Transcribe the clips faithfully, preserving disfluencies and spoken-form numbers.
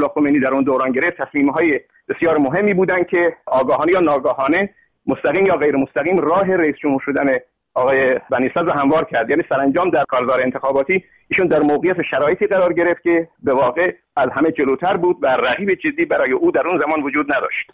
الله خمینی در اون دوران گرفت تصمیم‌های بسیار مهمی بودند که آگاهانه یا ناگاهانه، مستقیم یا غیر مستقیم، راه رئیس جمهور شدن آقای بنی صدر رو هموار کرد. یعنی سرانجام در کارزار انتخاباتی ایشون در موقعیت شرایطی قرار گرفت که به واقع از همه جلوتر بود و رقیب جدی برای او در اون زمان وجود نداشت.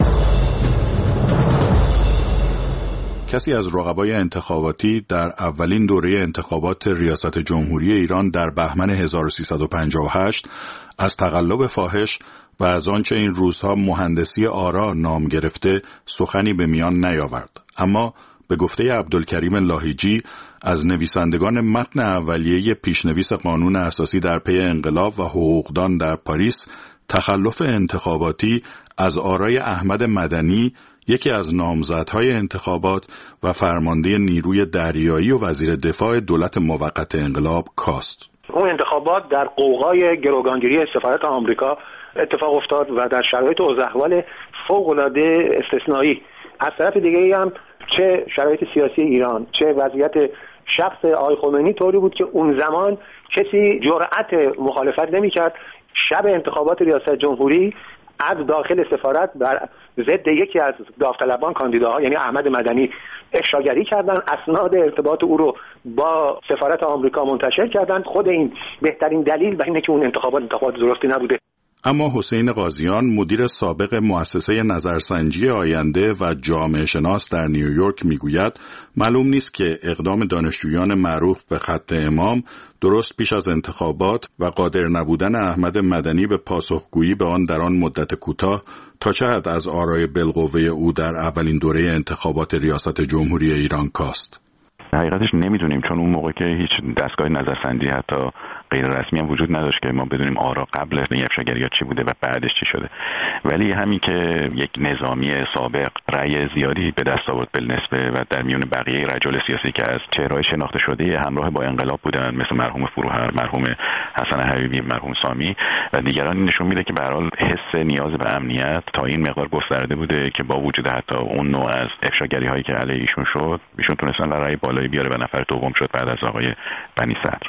کسی از رقبای انتخاباتی در اولین دوره انتخابات ریاست جمهوری ایران در بهمن هزار و سیصد و پنجاه و هشت از تقلب فاحش و از آنچه این روزها مهندسی آرا نام گرفته سخنی به میان نیاورد. اما به گفته عبدالکریم لاهیجی از نویسندگان متن اولیه پیشنویس قانون اساسی در پی انقلاب و حقوقدان در پاریس، تخلف انتخاباتی از آرای احمد مدنی، یکی از نامزدهای انتخابات و فرمانده نیروی دریایی و وزیر دفاع دولت موقت انقلاب، کاست. اون انتخابات در قوقای گروگانگیری سفارت آمریکا اتفاق افتاد و در شرایط و احوال فوق‌العاده استثنایی. از طرف دیگه هم چه شرایط سیاسی ایران، چه وضعیت شخص آقای خمینی طوری بود که اون زمان کسی جرأت مخالفت نمی‌کرد. شب انتخابات ریاست جمهوری از داخل سفارت بر ضد یکی از داوطلبان کاندیداها، یعنی احمد مدنی، افشاگری کردن، اسناد ارتباط او رو با سفارت آمریکا منتشر کردن. خود این بهترین دلیل بر اینه که اون انتخابات انتخابات درستی نبوده. اما حسین قاضیان، مدیر سابق مؤسسه نظرسنجی آینده و جامعه شناس در نیویورک، میگوید معلوم نیست که اقدام دانشجویان معروف به خط امام درست پیش از انتخابات و قادر نبودن احمد مدنی به پاسخگویی به آن در آن مدت کوتاه تا چه حد از آرای بالقوه او در اولین دوره انتخابات ریاست جمهوری ایران کاست. حقیقتش نمیدونیم، چون اون موقع که هیچ دستگاه نظرسنجی حتی غیر رسمی هم وجود نداشت که ما بدونیم آرا قبل این افشاگری ها چی بوده و بعدش چی شده. ولی همین که یک نظامی سابق رأی زیادی به دست آورد بالنسبه و در میون بقیه رجال سیاسی که از چهره‌های شناخته شده همراه با انقلاب بودن، مثل مرحوم فروهر، مرحوم حسن حبیبی، مرحوم سامی و دیگران، این نشون میده که به هر حال حس نیاز به امنیت تا این مقدار گسترده بوده که با وجود حتی اون نوع از افشاگری هایی که علیه ایشون شد، ایشون تونستن رأی بالایی بیاره و نفر دوم شد بعد از آقای بنی صدر.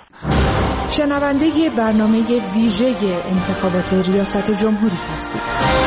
شنونده برنامه ویژه انتخابات ریاست جمهوری هستید.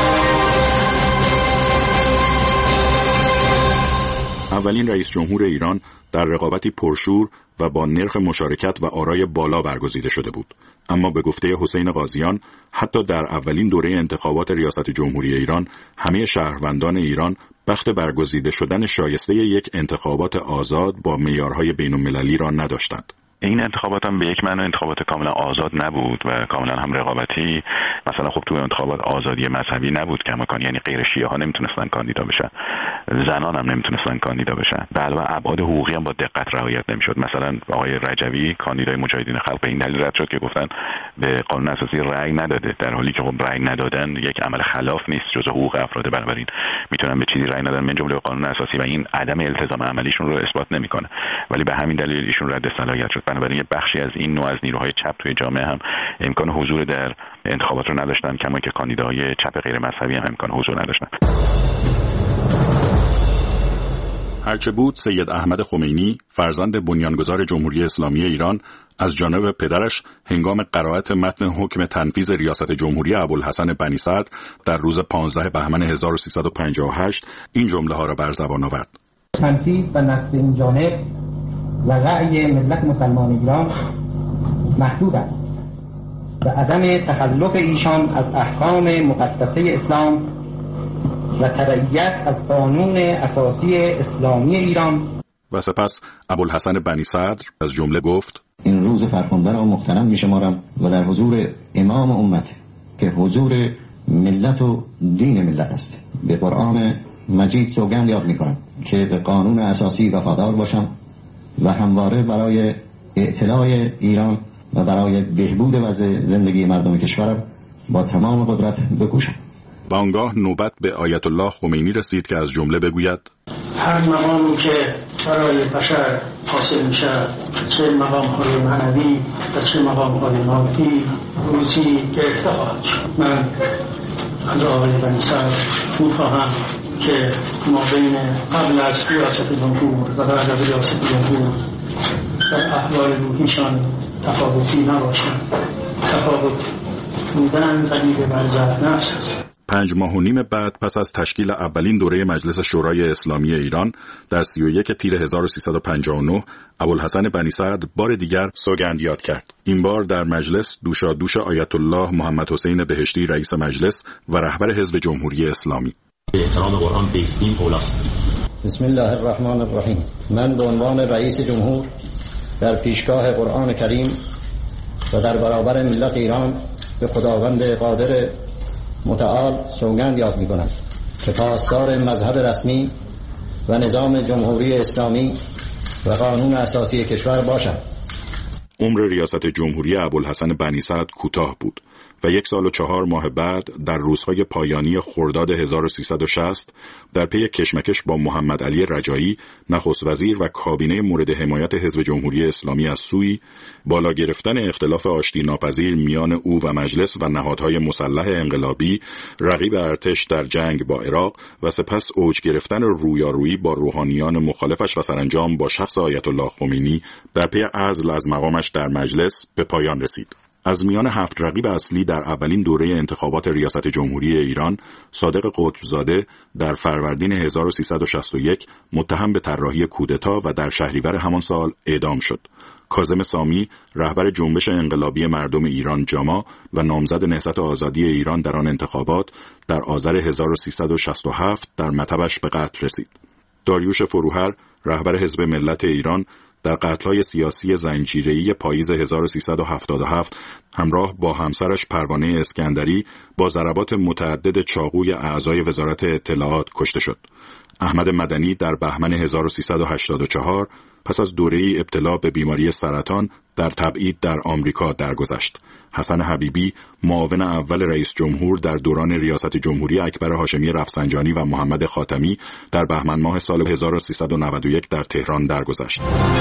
اولین رئیس جمهور ایران در رقابتی پرشور و با نرخ مشارکت و آرای بالا برگزیده شده بود. اما به گفته حسین قاضیان، حتی در اولین دوره انتخابات ریاست جمهوری ایران همه شهروندان ایران بخت برگزیده شدن شایسته یک انتخابات آزاد با معیارهای بین‌المللی را نداشتند. این انتخابات هم به یک معنی انتخابات کاملا آزاد نبود و کاملا هم رقابتی. مثلا خب تو انتخابات آزادی مذهبی نبود که کماکان، یعنی غیر شیعه ها نمیتونستن کاندیدا بشن، زنان هم نمیتونستن کاندیدا بشن. به علاوه ابعاد حقوقی هم با دقت رعایت نمیشد. مثلا آقای رجوی کاندیدای مجاهدین خلق به این دلیل رد شد که گفتن به قانون اساسی رأی نداده، در حالی که خب رأی ندادن یک عمل خلاف نیست، جزء حقوق افراد، بنابراین میتونن به چیزی رأی ندن من جمله قانون اساسی و این عدم التزام عملیشون رو اثبات نمیکنه. ولی به همین دلیل ایشون رد صلاحیت شد. بنابراین بخشی از این نوع از نیروهای چپ توی جامعه هم امکان حضور در انتخابات رو نداشتن، کما که کاندیداهای چپ غیر مذهبی هم امکان حضور نداشتن. هرچه بود، سید احمد خمینی، فرزند بنیانگذار جمهوری اسلامی ایران، از جانب پدرش هنگام قرائت متن حکم تنفیذ ریاست جمهوری ابوالحسن بنی صدر در روز پانزده بهمن هزار و سیصد و پنجاه و هشت این جمله ها را بر زبان آورد: تنفیذ و نصب این جانب و رأی ملت مسلمان ایران محدود است و عدم تخلف ایشان از احکام مقدسه اسلام و تبعیت از قانون اساسی اسلامی ایران. و سپس ابوالحسن بنی صدر از جمله گفت: این روز فرخنده را محترم می‌شمارم و در حضور امام امت که حضور ملت و دین ملت است به قرآن مجید سوگند یاد می‌کنم که به قانون اساسی وفادار باشم و همواره برای اطلاع ایران و برای بهبود وضع زندگی مردم کشورم با تمام قدرت بکوشم. و آنگاه نوبت به آیت الله خمینی رسید که از جمله بگوید: هر مقامی که برای بشر حاصل میشه، چه مقام‌های معنوی و چه مقام‌های مادی، روزی گرفته خواهد شد. من از آقای بنی صدر می‌خواهم که ما بین قبل از ریاست جمهور و بعد از ریاست جمهور در احوال روحیشان تفاوتی نباشد. تفاوت بودن غنی به برزخ نفس است. پنج ماه و نیم بعد پس از تشکیل اولین دوره مجلس شورای اسلامی ایران در سی و یک تیر هزار و سیصد و پنجاه و نه ابوالحسن بنی سعد بار دیگر سوگند یاد کرد. این بار در مجلس دوشا دوش آیت الله محمد حسین بهشتی رئیس مجلس و رهبر حزب جمهوری اسلامی. به احترام قرآن بیستیم اولا. بسم الله الرحمن الرحیم. من به عنوان رئیس جمهور در پیشگاه قرآن کریم و در برابر ملت ایران به خداوند قادر متعال سوگند یاد می‌کنم که پاسدار مذهب رسمی و نظام جمهوری اسلامی و قانون اساسی کشور باشم. عمر ریاست جمهوری ابوالحسن بنی سعد کوتاه بود و یک سال و چهار ماه بعد در روزهای پایانی خرداد هزار و سیصد و شصت در پی کشمکش با محمد علی رجایی نخست وزیر و کابینه مورد حمایت حزب جمهوری اسلامی از سوی بالا گرفتن اختلاف آشتی ناپذیر میان او و مجلس و نهادهای مسلح انقلابی رقیب ارتش در جنگ با عراق و سپس اوج گرفتن رویارویی با روحانیان مخالفش و سرانجام با شخص آیت الله خمینی در پی عزل از مقامش در مجلس به پایان رسید. از میان هفت رقیب اصلی در اولین دوره انتخابات ریاست جمهوری ایران، صادق قطبزاده در فروردین هزار و سیصد و شصت و یک متهم به طراحی کودتا و در شهریور همان سال اعدام شد. کاظم سامی رهبر جنبش انقلابی مردم ایران جاما و نامزد نهضت آزادی ایران در آن انتخابات در آذر هزار و سیصد و شصت و هفت در مطبش به قتل رسید. داریوش فروهر رهبر حزب ملت ایران در قتل‌های سیاسی زنجیره‌ای پاییز هزار و سیصد و هفتاد و هفت همراه با همسرش پروانه اسکندری با ضربات متعدد چاقوی اعضای وزارت اطلاعات کشته شد. احمد مدنی در بهمن هزار و سیصد و هشتاد و چهار پس از دوره‌ای ابتلا به بیماری سرطان در تبعید در آمریکا درگذشت. حسن حبیبی معاون اول رئیس جمهور در دوران ریاست جمهوری اکبر هاشمی رفسنجانی و محمد خاتمی در بهمن ماه سال هزار و سیصد و نود و یک در تهران درگذشت.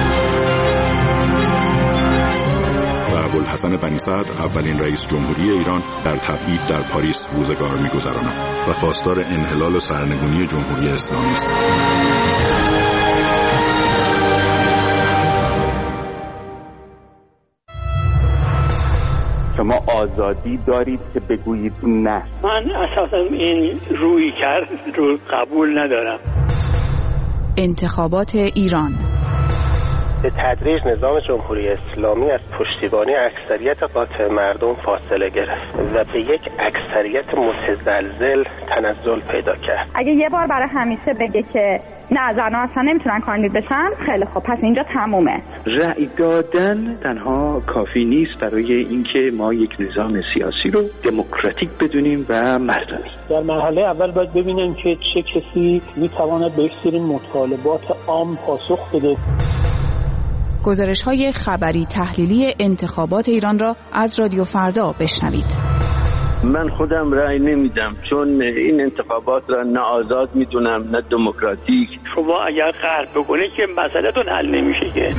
و ابوالحسن بنی سعد اولین رئیس جمهوری ایران در تبعید در پاریس روزگار می‌گذراند و خواستار انحلال و سرنگونی جمهوری اسلامی است. شما آزادی دارید که بگویید نه. من اساسا این روی کرد رو قبول ندارم. انتخابات ایران به تدریج نظام جمهوری اسلامی از پشتیبانی اکثریت قاطع مردم فاصله گرفت و به یک اکثریت متزلزل تنزل پیدا کرد. اگه یه بار برای همیشه بگه که نه زن‌ها اصلا نمیتونن کاندید بشن، خیلی خب پس اینجا تمومه. رأی دادن تنها کافی نیست برای اینکه ما یک نظام سیاسی رو دموکراتیک بدونیم و مردمی. در مرحله اول باید ببینیم که چه کسی میتواند به یک سری مطالبات عام پاسخ بده. گزارش‌های خبری تحلیلی انتخابات ایران را از رادیو فردا بشنوید. من خودم رأی نمیدم چون این انتخابات را نه آزاد میدونم نه دموکراتیک. شما اگر قهر بکنید که مسئله‌تون حل نمیشه که.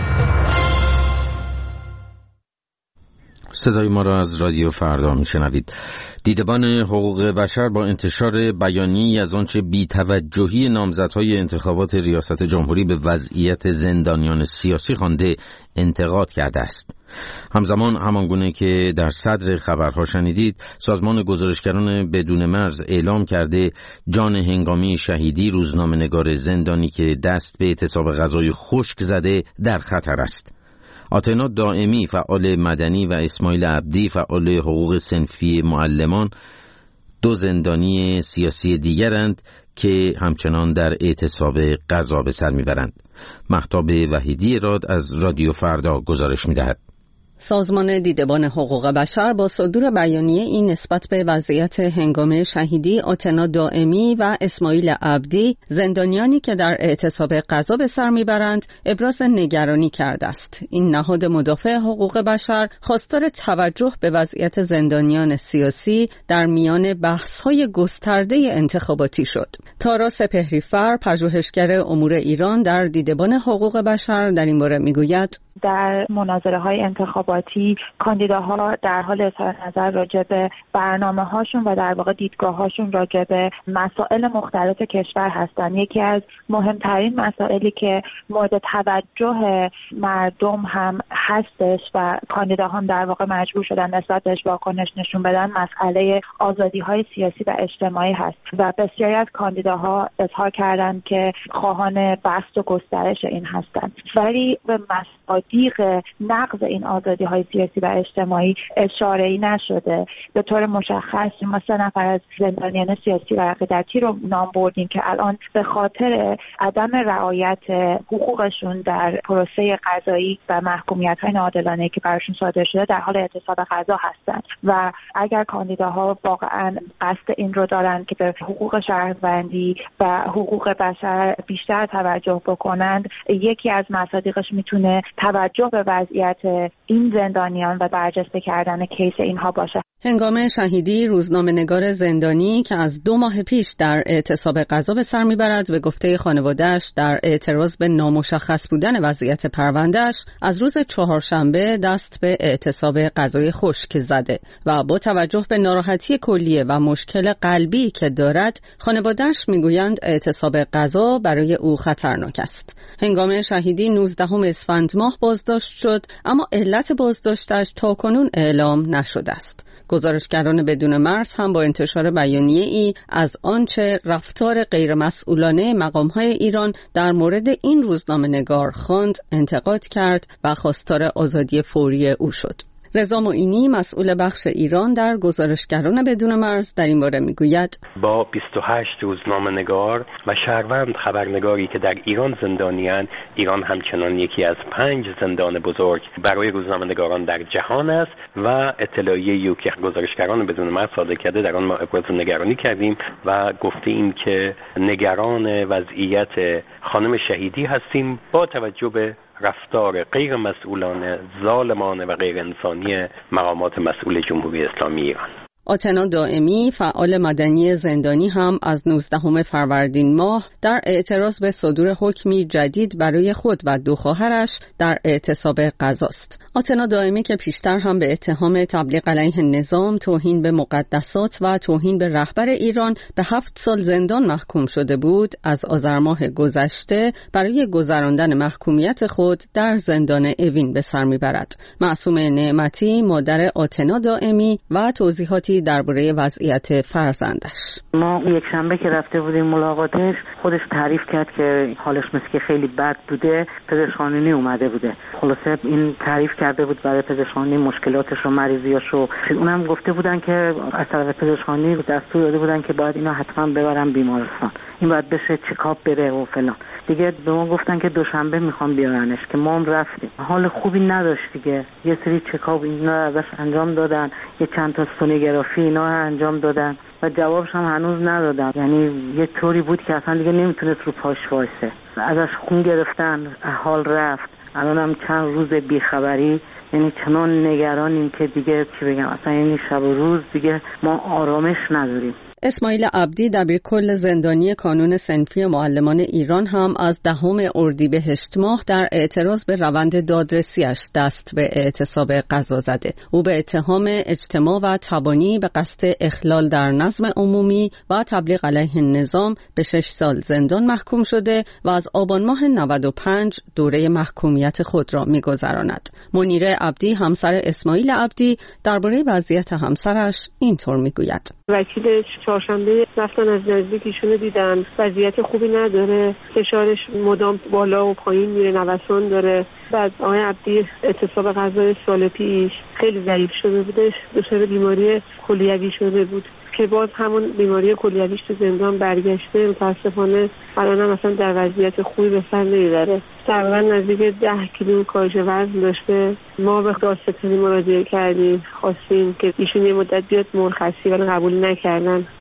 صدای ما را از رادیو فردا میشنوید. دیدبان حقوق بشر با انتشار بیانیه‌ای از آنچه بی‌توجهی نامزدهای انتخابات ریاست جمهوری به وضعیت زندانیان سیاسی خوانده انتقاد کرده است. همزمان همانگونه که در صدر خبرها شنیدید، سازمان گزارشگران بدون مرز اعلام کرده جان هنگامی شهیدی روزنامه‌نگار زندانی که دست به اعتصاب غذای خشک زده در خطر است. آتنا دائمی فعال مدنی و اسماعیل عبدی فعال حقوق صنفی معلمان دو زندانی سیاسی دیگرند که همچنان در اعتصاب غذا به سر میبرند. مهتاب وحیدی راد از رادیو فردا گزارش میدهد. سازمان دیدبان حقوق بشر با صدور بیانیه این نسبت به وضعیت هنگام شهیدی آتنا دائمی و اسماعیل عبدی، زندانیانی که در اعتصاب غذا به سر میبرند، ابراز نگرانی کرده است. این نهاد مدافع حقوق بشر خواستار توجه به وضعیت زندانیان سیاسی در میان بحث‌های گسترده انتخاباتی شد. تارا سپهری‌فر، پژوهشگر امور ایران در دیدبان حقوق بشر، در این باره میگوید: در مناظره‌های انتخاباتی انتخاباتی کاندیداها در حال اظهار نظر راجع به برنامه‌هاشون و در واقع دیدگاه‌هاشون راجع به مسائل مختلف کشور هستن. یکی از مهمترین مسائلی که مورد توجه مردم هم هستش و کاندیداها هم در واقع مجبور شدن نسبت بهش واکنش نشون بدن مسئله آزادی‌های سیاسی و اجتماعی هست و بسیاری از کاندیداها اظهار کردند که خواهان بسط و گسترش این هستند، ولی به مصادیق نقض این آزادی‌های سیاسی و اجتماعی اشاره‌ای نشده. به طور مشخص ما سه نفر از زندانیان سیاسی و عقیدتی رو نام بردیم که الان به خاطر عدم رعایت حقوقشون در پروسه قضایی و محکومیت‌های ناعادلانه‌ای که براشون صادر شده در حال اعتصاب قضا هستند و اگر کاندیداها واقعا قصد این رو دارن که به حقوق شهروندی و حقوق بشر بیشتر توجه بکنند، یکی از مصادیقش میتونه توجه به وضعیت این زندانیان و برجسته کردن کیس اینها باشه. هنگام شهیدی روزنامه‌نگار زندانی که از دو ماه پیش در اعتصاب قضا به سر میبرد به گفته خانواده‌اش در اعتراض به نامشخص بودن وضعیت پرونده‌اش از روز چهارشنبه دست به اعتصاب قضای خشک زده و با توجه به ناراحتی کلیه و مشکل قلبی که دارد خانواده‌اش میگویند اعتصاب قضا برای او خطرناک است. هنگام شهیدی نوزدهم اسفند ماه بازداشت شد اما علت بازداشتش تاکنون اعلام نشده است. گزارشگران بدون مرز هم با انتشار بیانیه ای از آنچه رفتار غیرمسئولانه مقام‌های ایران در مورد این روزنامه‌نگار خواند انتقاد کرد و خواستار آزادی فوری او شد. رضا معینی مسئول بخش ایران در گزارشگران بدون مرز در این باره میگوید با بیست و هشت روزنامه‌نگار و شهروند خبرنگاری که در ایران زندانیان، ایران همچنان یکی از پنج زندان بزرگ برای روزنامه‌نگاران در جهان است و اطلاعیه‌ای که گزارشگران بدون مرز صادر کرده در آن ما ابراز نگرانی کردیم و گفتیم که نگران وضعیت خانم شهیدی هستیم با توجه به رفتار غیر مسئولانه، ظالمانه و غیر انسانی مقامات مسئول جمهوری اسلامی ایران. آتنا دائمی فعال مدنی زندانی هم از نوزدهم فروردین ماه در اعتراض به صدور حکمی جدید برای خود و دو خواهرش در اعتصاب قضاست. آتنا دائمی که پیشتر هم به اتهام تبلیغ علیه نظام، توهین به مقدسات و توهین به رهبر ایران به هفت سال زندان محکوم شده بود، از آذر ماه گذشته برای گذراندن محکومیت خود در زندان اوین به سر میبرد. معصومه نعمتی مادر آتنا دائمی و توضیحاتی درباره وضعیت فرزندش. ما یک شنبه که رفته بودیم ملاقاتش، خودش تعریف کرد که حالش مثل که خیلی بد بوده، پزشکخانه‌ای اومده بوده. خلاصه این تعریف کرده بود برای پزشکخانه‌ای مشکلاتش و مریضیاش رو. اونم گفته بودن که از طرف پزشکخانه‌ای دستور داده بودن که باید اینا حتما ببرن بیمارستان، این باید بشه چکاپ بره و فلان. دیگه به ما گفتن که دوشنبه میخوام بیارنش که ما هم رفتیم. حال خوبی نداشت دیگه. یه سری چکاپ اینا ازش انجام دادن، یه چند تا سونوگرافی اینا انجام دادن و جوابش هم هنوز ندادن. یعنی یه طوری بود که اصلا دیگه نمیتونست رو پاش وایسه. ازش خون گرفتن، حال رفت. الان هم چند روز بیخبری، یعنی چنان نگرانیم که دیگه چی بگم، اصلا یعنی شب و روز دیگه ما آرامش نداریم. اسماعیل عبدی دبیرکل زندانی کانون صنفی معلمان ایران هم از دهم اردیبهشت ماه در اعتراض به روند دادرسیش دست به اعتصاب قضا زده. او به اتهام اجتماع و تبانی به قصد اخلال در نظم عمومی و تبلیغ علیه نظام به شش سال زندان محکوم شده و از آبان ماه نود و پنج دوره محکومیت خود را می‌گذراند. منیره عبدی همسر اسماعیل عبدی درباره وضعیت همسرش اینطور میگوید: وکیلش چهارشنبه رفتن از نزدیک ایشونو دیدن، وضعیت خوبی نداره، فشارش مدام بالا و پایین میره، نوسان داره. بعد آقای عبدی اعتصاب قضای سال پیش خیلی ضعیف شده بودش، دچار بیماری کلیوی شده بود که باز همون بیماری کلیویش تو زندان برگشته. متاسفانه الان هم مثلا در وضعیت خوبی به سر نمیبره. تقریبا نزدیک ده کیلو کاهش وزن داشته. ما به دادستانی مراجعه کردیم، خواستیم که ایشون یه مدت بیاد مرخصی، ولی قبول نکردن.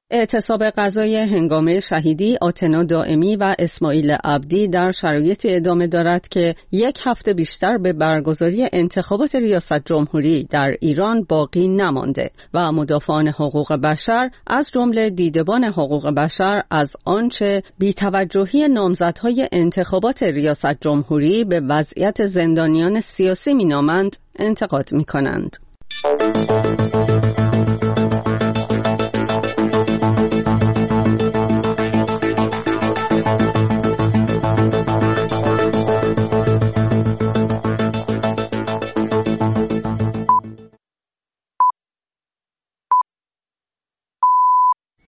اعتصاب غذای هنگام شهیدی آتنا دائمی و اسماعیل عبدی در شرایطی ادامه دارد که یک هفته بیشتر به برگزاری انتخابات ریاست جمهوری در ایران باقی نمانده و مدافعان حقوق بشر از جمله دیدبان حقوق بشر از آنچه بی‌توجهی نامزدهای انتخابات ریاست جمهوری به وضعیت زندانیان سیاسی مینامند انتقاد می‌کنند.